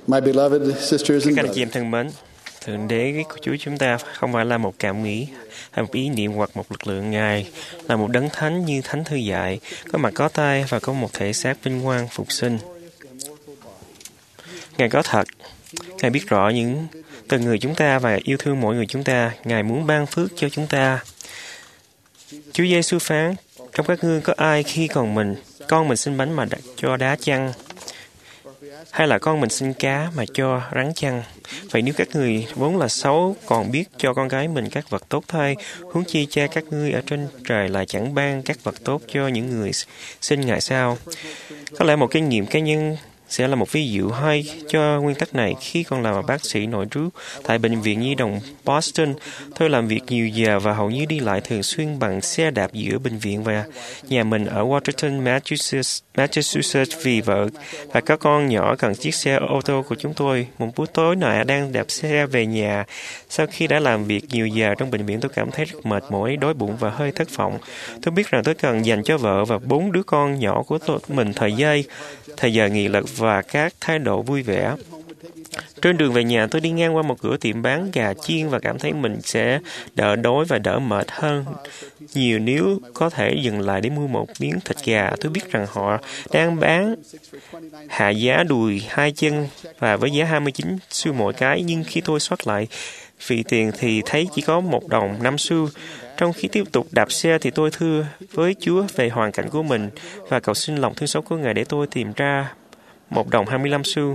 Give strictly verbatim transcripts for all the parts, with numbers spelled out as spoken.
My beloved sisters and Các anh chị brothers, em thân mến, Thượng Đế của Chúa chúng ta không phải là một cảm nghĩ, hay một ý niệm hoặc một lực lượng. Ngài là một đấng thánh như Thánh Thư dạy, có mặt có tay và có một thể xác vinh quang phục sinh. Ngài có thật. Ngài biết rõ những từng người chúng ta và yêu thương mỗi người chúng ta. Ngài muốn ban phước cho chúng ta. Chúa Giêsu phán, trong các ngươi có ai khi còn mình, con mình xin bánh mà cho đá chăng? Hay là con mình xin cá mà cho rắn chăng? Vậy nếu các người vốn là xấu còn biết cho con gái mình các vật tốt thay, huống chi cha các ngươi ở trên trời là chẳng ban các vật tốt cho những người xin Ngài sao? Có lẽ một kinh nghiệm cá nhân sẽ là một ví dụ hay cho nguyên tắc này. Khi còn làm bác sĩ nội trú tại Bệnh viện Nhi đồng Boston, tôi làm việc nhiều giờ và hầu như đi lại thường xuyên bằng xe đạp giữa bệnh viện và nhà mình ở Watertown, Massachusetts, Massachusetts vì vợ và các con nhỏ cần chiếc xe ô tô của chúng tôi. Một buổi tối nọ đang đạp xe về nhà, sau khi đã làm việc nhiều giờ trong bệnh viện, tôi cảm thấy rất mệt mỏi, đói bụng và hơi thất vọng. Tôi biết rằng tôi cần dành cho vợ và bốn đứa con nhỏ của tôi, mình thời gian, thời giờ nghị lực và các thái độ vui vẻ. Trên đường về nhà, tôi đi ngang qua một cửa tiệm bán gà chiên và cảm thấy mình sẽ đỡ đói và đỡ mệt hơn nhiều nếu có thể dừng lại để mua một miếng thịt gà. Tôi biết rằng họ đang bán hạ giá đùi hai chân và với giá hai mươi chín xu mỗi cái, nhưng khi tôi soát lại vị tiền thì thấy chỉ có một đồng năm xu. Trong khi tiếp tục đạp xe thì tôi thưa với Chúa về hoàn cảnh của mình và cầu xin lòng thương xót của Ngài để tôi tìm ra một đồng hai mươi lăm xu.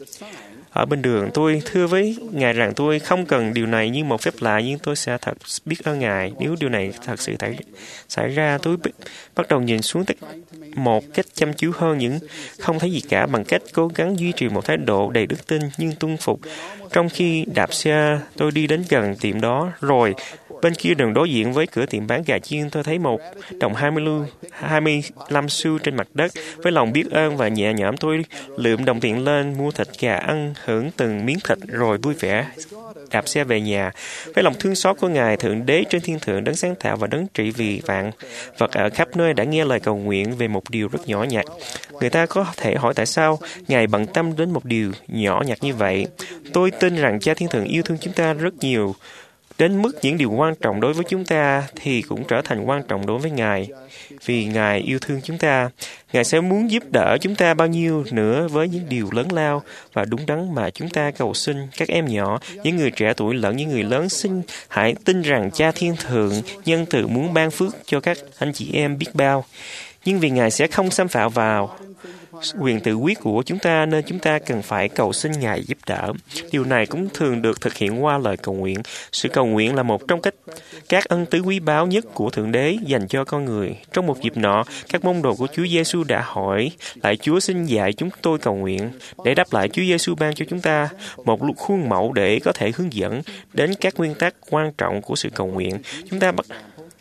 Ở bên đường, tôi thưa với Ngài rằng tôi không cần điều này như một phép lạ, nhưng tôi sẽ thật biết ơn Ngài nếu điều này thật sự xảy ra. Tôi bắt đầu nhìn xuống một cách chăm chú hơn, những không thấy gì cả, bằng cách cố gắng duy trì một thái độ đầy đức tin nhưng tuân phục. Trong khi đạp xe, tôi đi đến gần tiệm đó, rồi bên kia đường đối diện với cửa tiệm bán gà chiên, tôi thấy một đồng hai mươi lưu, hai mươi lăm xu trên mặt đất. Với lòng biết ơn và nhẹ nhõm, tôi lượm đồng tiền lên, mua thịt gà ăn, hưởng từng miếng thịt, rồi vui vẻ đạp xe về nhà. Với lòng thương xót của Ngài, Thượng Đế trên thiên thượng, đấng sáng tạo và đấng trị vì vạn vật ở khắp nơi đã nghe lời cầu nguyện về một điều rất nhỏ nhặt. Người ta có thể hỏi tại sao Ngài bận tâm đến một điều nhỏ nhặt như vậy. Tôi tin rằng Cha Thiên Thượng yêu thương chúng ta rất nhiều, đến mức những điều quan trọng đối với chúng ta thì cũng trở thành quan trọng đối với Ngài. Vì Ngài yêu thương chúng ta, Ngài sẽ muốn giúp đỡ chúng ta bao nhiêu nữa với những điều lớn lao và đúng đắn mà chúng ta cầu xin. Các em nhỏ, những người trẻ tuổi lẫn những người lớn, xin hãy tin rằng Cha Thiên Thượng nhân từ muốn ban phước cho các anh chị em biết bao. Nhưng vì Ngài sẽ không xâm phạm vào quyền tự quyết của chúng ta, nên chúng ta cần phải cầu xin Ngài giúp đỡ. Điều này cũng thường được thực hiện qua lời cầu nguyện. Sự cầu nguyện là một trong cách các ân tứ quý báu nhất của Thượng Đế dành cho con người. Trong một dịp nọ, các môn đồ của Chúa Giêsu đã hỏi lại Chúa xin dạy chúng tôi cầu nguyện. Để đáp lại, Chúa Giêsu ban cho chúng ta một khuôn mẫu để có thể hướng dẫn đến các nguyên tắc quan trọng của sự cầu nguyện. Chúng ta bắt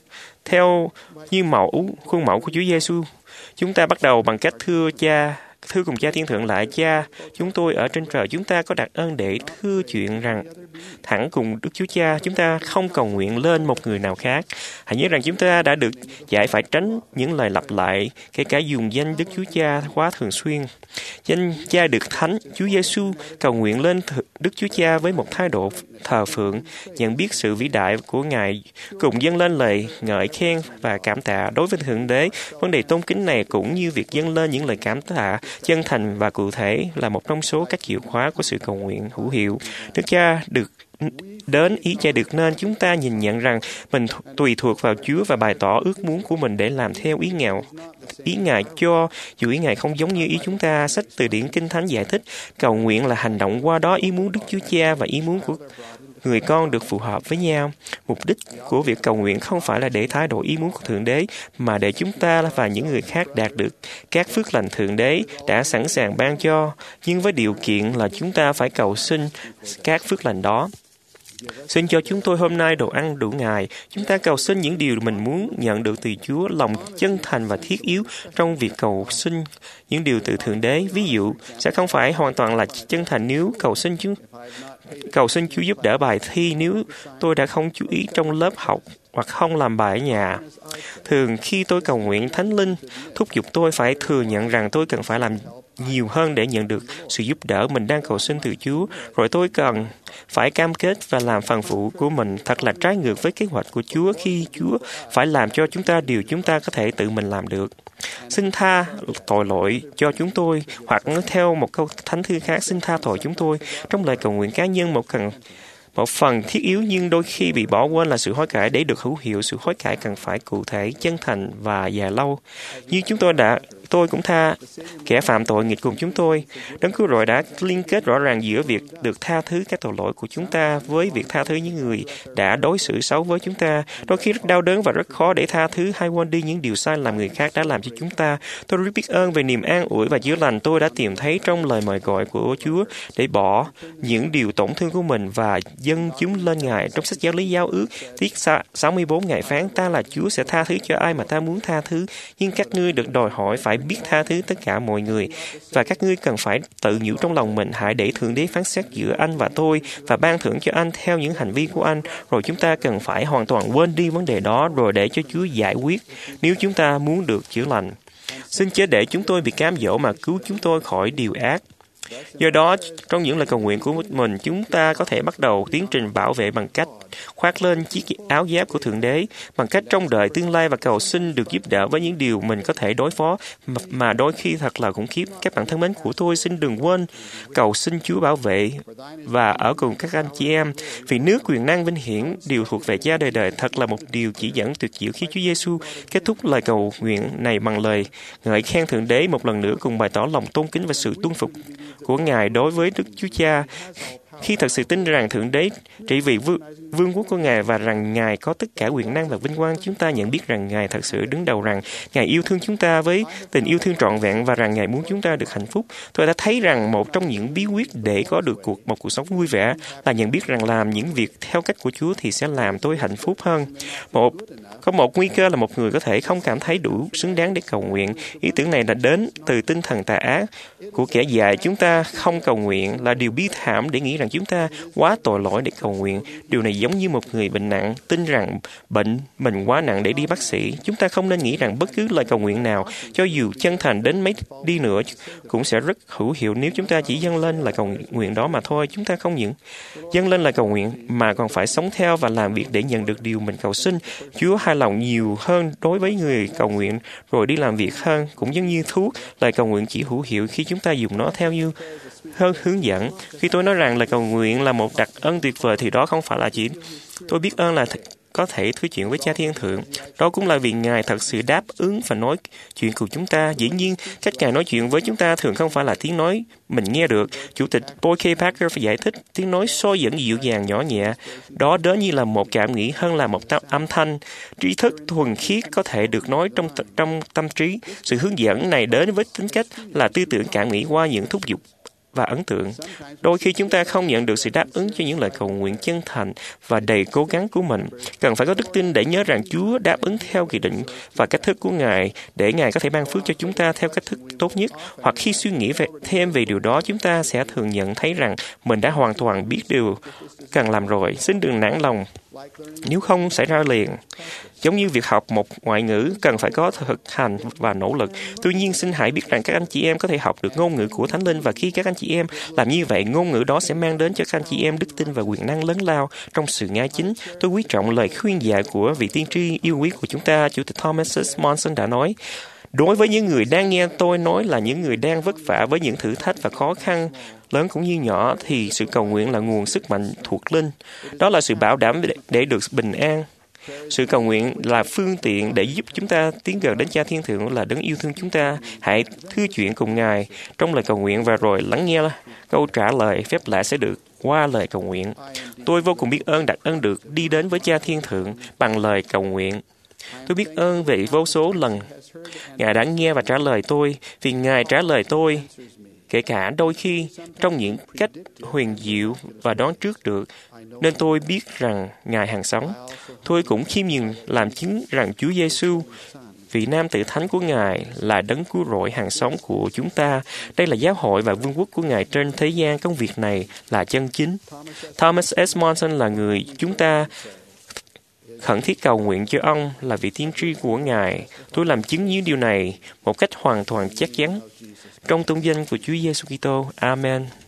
theo như mẫu khuôn mẫu của Chúa Giêsu. Chúng ta bắt đầu bằng cách thưa Cha, thưa cùng Cha Thiên Thượng lại: Cha, chúng tôi ở trên trời, chúng ta có đặt ơn để thưa chuyện rằng thẳng cùng Đức Chúa Cha, chúng ta không cầu nguyện lên một người nào khác. Hãy nhớ rằng chúng ta đã được dạy phải tránh những lời lặp lại, kể cả dùng danh Đức Chúa Cha quá thường xuyên. Danh Cha được thánh, Chúa Giêsu cầu nguyện lên Đức Chúa Cha với một thái độ thờ phượng, nhận biết sự vĩ đại của Ngài, cùng dâng lên lời ngợi khen và cảm tạ đối với Thượng Đế. Vấn đề tôn kính này cũng như việc dâng lên những lời cảm tạ chân thành và cụ thể là một trong số các chìa khóa của sự cầu nguyện hữu hiệu. Đức Cha được đến, ý Cha được nên, chúng ta nhìn nhận rằng mình tùy thuộc vào Chúa và bày tỏ ước muốn của mình để làm theo ý Ngài. Ý Ngài cho dù ý Ngài không giống như ý chúng ta. Sách Từ điển Kinh Thánh giải thích cầu nguyện là hành động qua đó ý muốn Đức Chúa Cha và ý muốn của người con được phù hợp với nhau. Mục đích của việc cầu nguyện không phải là để thay đổi ý muốn của Thượng Đế, mà để chúng ta và những người khác đạt được các phước lành Thượng Đế đã sẵn sàng ban cho, nhưng với điều kiện là chúng ta phải cầu xin các phước lành đó. Xin cho chúng tôi hôm nay đồ ăn đủ ngày. Chúng ta cầu xin những điều mình muốn nhận được từ Chúa, lòng chân thành và thiết yếu trong việc cầu xin những điều từ Thượng Đế. Ví dụ, sẽ không phải hoàn toàn là chân thành nếu cầu xin chúng cầu xin Chúa giúp đỡ bài thi nếu tôi đã không chú ý trong lớp học hoặc không làm bài ở nhà. Thường khi tôi cầu nguyện, Thánh Linh thúc giục tôi phải thừa nhận rằng tôi cần phải làm nhiều hơn để nhận được sự giúp đỡ mình đang cầu xin từ Chúa, rồi tôi cần phải cam kết và làm phần vụ của mình thật là trái ngược với kế hoạch của Chúa khi Chúa phải làm cho chúng ta điều chúng ta có thể tự mình làm được. Xin tha tội lỗi cho chúng tôi, hoặc theo một câu thánh thư khác, xin tha tội chúng tôi. Trong lời cầu nguyện cá nhân, một cần Một phần thiết yếu nhưng đôi khi bị bỏ quên là sự hối cải. Để được hữu hiệu, sự hối cải cần phải cụ thể, chân thành và dài lâu. Như chúng tôi đã, tôi cũng tha kẻ phạm tội nghịch cùng chúng tôi. Đấng Cứu Rỗi đã liên kết rõ ràng giữa việc được tha thứ các tội lỗi của chúng ta với việc tha thứ những người đã đối xử xấu với chúng ta. Đôi khi rất đau đớn và rất khó để tha thứ hay quên đi những điều sai lầm người khác đã làm cho chúng ta. Tôi rất biết ơn về niềm an ủi và chữa lành tôi đã tìm thấy trong lời mời gọi của Chúa để bỏ những điều tổn thương của mình và dâng chúng lên Ngài. Trong sách Giáo lý Giao ước tiết sáu mươi bốn, Ngài phán: ta là Chúa sẽ tha thứ cho ai mà ta muốn tha thứ, nhưng các ngươi được đòi hỏi phải biết tha thứ tất cả mọi người, và các ngươi cần phải tự nhủ trong lòng mình: hãy để Thượng Đế phán xét giữa anh và tôi và ban thưởng cho anh theo những hành vi của anh. Rồi chúng ta cần phải hoàn toàn quên đi vấn đề đó rồi để cho Chúa giải quyết nếu chúng ta muốn được chữa lành. Xin chớ để chúng tôi bị cám dỗ mà cứu chúng tôi khỏi điều ác. Do đó, trong những lời cầu nguyện của mình, chúng ta có thể bắt đầu tiến trình bảo vệ bằng cách khoác lên chiếc áo giáp của Thượng Đế, bằng cách trông đợi tương lai và cầu xin được giúp đỡ với những điều mình có thể đối phó, mà đôi khi thật là khủng khiếp. Các bạn thân mến của tôi, xin đừng quên cầu xin Chúa bảo vệ và ở cùng các anh chị em, vì nước, quyền năng, vinh hiển đều thuộc về Cha đời đời. Thật là một điều chỉ dẫn tuyệt diệu khi Chúa Giêsu kết thúc lời cầu nguyện này bằng lời ngợi khen Thượng Đế một lần nữa, cùng bày tỏ lòng tôn kính và sự tuân phục của Ngài đối với Đức Chúa Cha. Khi thật sự tin rằng Thượng Đế trị vì vương, vương quốc của Ngài và rằng Ngài có tất cả quyền năng và vinh quang, chúng ta nhận biết rằng Ngài thật sự đứng đầu, rằng Ngài yêu thương chúng ta với tình yêu thương trọn vẹn và rằng Ngài muốn chúng ta được hạnh phúc. Tôi đã thấy rằng một trong những bí quyết để có được cuộc một cuộc sống vui vẻ là nhận biết rằng làm những việc theo cách của Chúa thì sẽ làm tôi hạnh phúc hơn. Một Có một nguy cơ là một người có thể không cảm thấy đủ xứng đáng để cầu nguyện. Ý tưởng này đã đến từ tinh thần tà ác của kẻ dạy chúng ta không cầu nguyện, là điều bi thảm để nghĩ rằng chúng ta quá tội lỗi để cầu nguyện. Điều này giống như một người bệnh nặng tin rằng bệnh mình quá nặng để đi bác sĩ. Chúng ta không nên nghĩ rằng bất cứ lời cầu nguyện nào, cho dù chân thành đến mấy đi nữa, cũng sẽ rất hữu hiệu nếu chúng ta chỉ dâng lên lời cầu nguyện đó mà thôi. Chúng ta không những dâng lên lời cầu nguyện mà còn phải sống theo và làm việc để nhận được điều mình cầu xin. Chúa hài lòng nhiều hơn đối với người cầu nguyện rồi đi làm việc hơn. Cũng giống như thuốc, lời cầu nguyện chỉ hữu hiệu khi chúng ta dùng nó theo như hơn hướng dẫn. Khi tôi nói rằng lời cầu nguyện là một đặc ân tuyệt vời thì đó không phải là chỉ tôi biết ơn là th- có thể nói chuyện với Cha Thiên Thượng. Đó cũng là vì Ngài thật sự đáp ứng và nói chuyện cùng chúng ta. Dĩ nhiên, cách Ngài nói chuyện với chúng ta thường không phải là tiếng nói mình nghe được. Chủ tịch Boyd K. Packer phải giải thích tiếng nói soi dẫn dịu dàng nhỏ nhẹ. Đó đến như là một cảm nghĩ hơn là một tâm âm thanh. Trí thức thuần khiết có thể được nói trong t- trong tâm trí. Sự hướng dẫn này đến với tính cách là tư tưởng cảm nghĩ qua những thúc giục và ấn tượng. Đôi khi chúng ta không nhận được sự đáp ứng cho những lời cầu nguyện chân thành và đầy cố gắng của mình. Cần phải có đức tin để nhớ rằng Chúa đáp ứng theo kỳ định và cách thức của Ngài, để Ngài có thể ban phước cho chúng ta theo cách thức tốt nhất. Hoặc khi suy nghĩ về, thêm về điều đó, chúng ta sẽ thường nhận thấy rằng mình đã hoàn toàn biết điều cần làm rồi. Xin đừng nản lòng nếu không xảy ra liền. Giống như việc học một ngoại ngữ cần phải có thực hành và nỗ lực. Tuy nhiên, xin hãy biết rằng các anh chị em có thể học được ngôn ngữ của Thánh Linh, và khi các anh chị em làm như vậy, ngôn ngữ đó sẽ mang đến cho các anh chị em đức tin và quyền năng lớn lao trong sự ngay chính. Tôi quý trọng lời khuyên dạy của vị tiên tri yêu quý của chúng ta, Chủ tịch Thomas S. Monson đã nói: đối với những người đang nghe tôi nói là những người đang vất vả với những thử thách và khó khăn lớn cũng như nhỏ, thì sự cầu nguyện là nguồn sức mạnh thuộc linh. Đó là sự bảo đảm để được bình an. Sự cầu nguyện là phương tiện để giúp chúng ta tiến gần đến Cha Thiên Thượng, là Đấng yêu thương chúng ta. Hãy thư chuyện cùng Ngài trong lời cầu nguyện và rồi lắng nghe câu trả lời phép lạ sẽ được qua lời cầu nguyện. Tôi vô cùng biết ơn đặc ân được đi đến với Cha Thiên Thượng bằng lời cầu nguyện. Tôi biết ơn về vô số lần Ngài đã nghe và trả lời tôi, vì Ngài trả lời tôi kể cả đôi khi trong những cách huyền diệu và đoán trước được, nên tôi biết rằng Ngài hằng sống. Tôi cũng khiêm nhường làm chứng rằng Chúa Giêsu, vị Nam Tử Thánh của Ngài, là Đấng Cứu Rỗi hằng sống của chúng ta. Đây là giáo hội và vương quốc của Ngài trên thế gian. Công việc này là chân chính. Thomas S. Monson là người chúng ta khẩn thiết cầu nguyện cho ông là vị tiên tri của Ngài. Tôi làm chứng những điều này một cách hoàn toàn chắc chắn. Trong tôn danh của Chúa Giêsu Kitô. Amen.